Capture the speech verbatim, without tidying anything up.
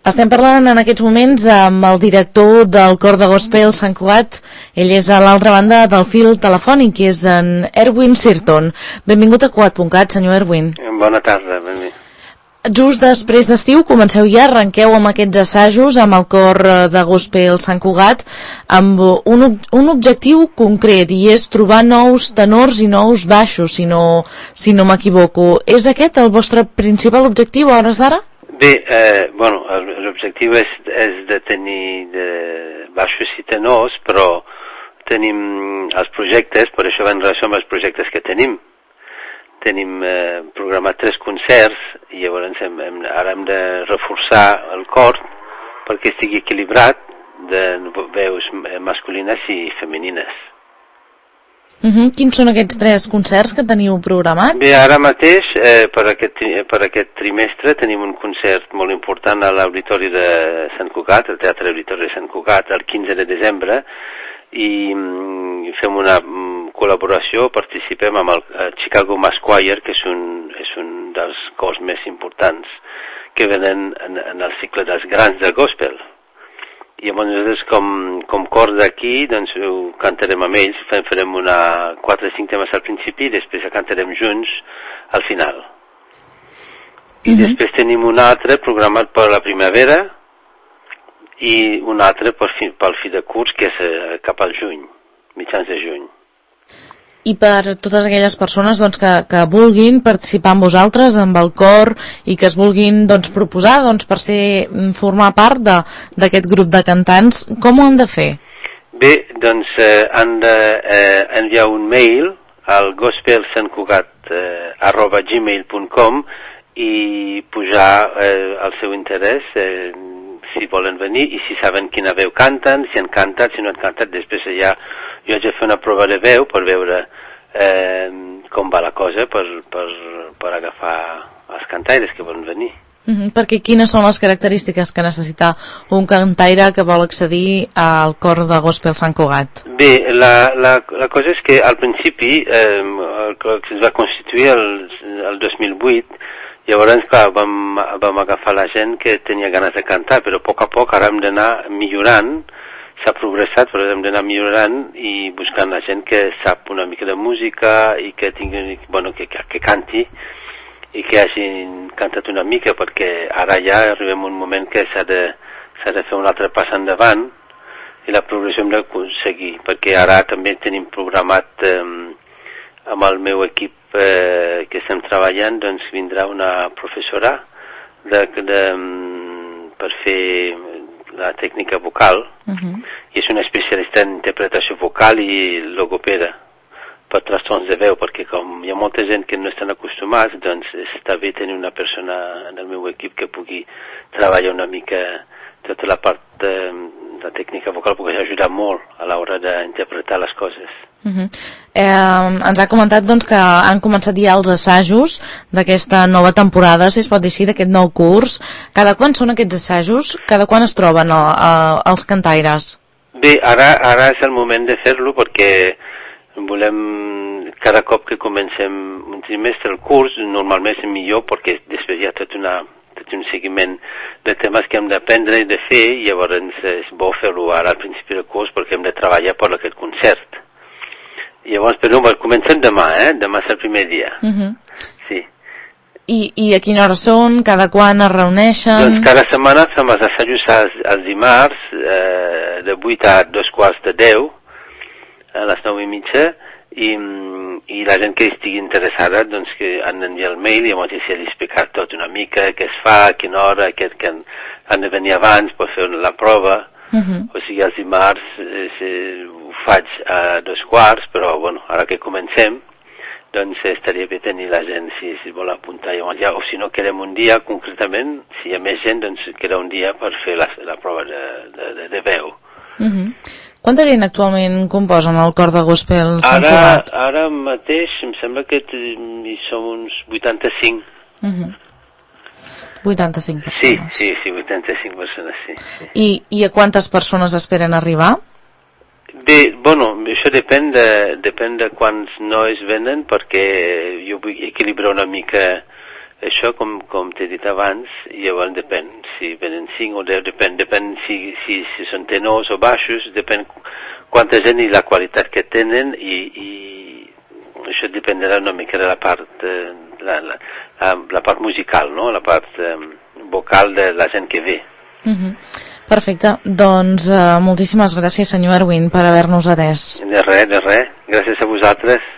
Estem parlant en aquests moments amb el director del cor de gospel Sant Cugat. Ell és a l'altra banda del fil telefònic, que és en Erwin Sirton. Benvingut a Cugat punt cat, senyor Erwin. Bona tarda, benvingut. Just després d'estiu comenceu ja, arrenqueu amb aquests assajos amb el cor de gospel Sant Cugat amb un, un objectiu concret, i és trobar nous tenors i nous baixos, si no, si no m'equivoco. És aquest el vostre principal objectiu a hores d'ara? Bé, eh, bueno, l'objectiu és, és de tenir de baixos i tenors, però tenim els projectes, per això va en relació amb els projectes que tenim. Tenim eh, programat tres concerts i llavors hem, hem, ara hem de reforçar el cor perquè estigui equilibrat de veus masculines i femenines. Uh-huh. Quins són aquests tres concerts que teniu programats? Bé, ara mateix, eh, per, aquest, per aquest trimestre, tenim un concert molt important a l'Auditori de Sant Cugat, el Teatre Auditori de Sant Cugat, el quinze de desembre, i mm, fem una mm, col·laboració, participem amb el uh, Chicago Mass Choir, que és un, és un dels cors més importants que venen en, en el cicle dels grans del gospel. I llavors nosaltres com, com cor d'aquí doncs ho cantarem amb ells, farem una quatre o cinc temes al principi i després cantarem junts al final. I uh-huh. després tenim un altre programat per la primavera i un altre per fi, pel fi de curs, que és eh, cap al juny, mitjans de juny. I per totes aquelles persones doncs, que, que vulguin participar amb vosaltres, amb el cor, i que es vulguin doncs, proposar doncs, per ser, formar part d'aquest grup de cantants, com ho han de fer? Bé, doncs eh, han d'enviar eh, un mail al gospel sant cugat arroba gmail punt com i pujar eh, el seu interès, eh, si volen venir i si saben quina veu canten, si han cantat, si no han cantat. Després ja jo haig de fer una prova de veu per veure eh, com va la cosa, per, per, per agafar els cantaires que volen venir. Uh-huh. Perquè quines són les característiques que necessita un cantaire que vol accedir al cor de gospel Sant Cugat? Bé, la, la, la cosa és que al principi eh, el que es va constituir el, el dos mil vuit. Llavors, clar, vam, vam agafar la gent que tenia ganes de cantar, però a poc a poc ara hem d'anar millorant, s'ha progressat, però hem d'anar millorant i buscant la gent que sap una mica de música i que tingui, bueno, que, que, que canti i que hagin cantat una mica, perquè ara ja arribem a un moment que s'ha de, s'ha de fer un altre pas endavant i la progressió hem d'aconseguir, perquè ara també tenim programat eh, amb el meu equip Eh, que estem treballant, doncs vindrà una professora de, de, per fer la tècnica vocal, uh-huh. i és una especialista en interpretació vocal i logopeda per trastorns de veu, perquè com hi ha molta gent que no estan acostumats, doncs està bé tenir una persona en el meu equip que pugui treballar una mica tota la part de, de tècnica vocal, perquè ajuda molt a l'hora d'interpretar les coses. Uh-huh. eh, ens ha comentat doncs, que han començat ja els assajos d'aquesta nova temporada, si es pot dir així, d'aquest nou curs. Cada quan són aquests assajos? Cada quan es troben a, a, els cantaires? Bé, ara, ara és el moment de fer-lo, perquè volem, cada cop que comencem un trimestre el curs, normalment és millor, perquè després hi ha tot, una, tot un seguiment de temes que hem d'aprendre i de fer, i llavors és bo fer-lo ara al principi del curs, perquè hem de treballar per aquest concert. Llavors, però comencem demà, eh? Demà és el primer dia. Uh-huh. Sí. I, I a quina hora són? Cada quan es reuneixen? Doncs cada setmana fem els assajos als, als dimarts, eh, de vuit a dos quarts de deu, a les nou i mitja, i, i la gent que estigui interessada, doncs que han d'enviar el mail, i llavors ja li explicar tot una mica, què es fa, a quina hora, que, que han, han de venir abans per fer la prova. Uh-huh. O sigui, els dimarts eh, ho faig a dos quarts, però bueno, ara que comencem, doncs estaria bé tenir la gent si, si vol apuntar. Ja, o si no, quedem un dia concretament, si hi ha més gent, doncs queda un dia per fer la, la prova de, de, de, de veu. Uh-huh. Quanta gent actualment composen el cor de gospel Sant Cugat? Ara mateix em sembla que hi som uns vuitanta-cinc. Uh-huh. vuitanta-cinc persones. Sí, sí, sí, vuitanta-cinc persones, sí. sí. I, I a quantes persones esperen arribar? Bé, bueno, això depèn de, depèn de quants nois venen, perquè jo vull equilibrar una mica això, com, com t'he dit abans, llavors depèn. Si venen cinc o deu, depèn, depèn si, si, si són tenors o baixos, depèn quanta gent i la qualitat que tenen, i, i això dependrà una mica de la part, eh, la, la, la, la part musical, no? La part eh, vocal de la gent que ve. Uh-huh. Perfecte, doncs uh, moltíssimes gràcies, senyor Erwin, per haver-nos atès. De res, de res. Gràcies a vosaltres.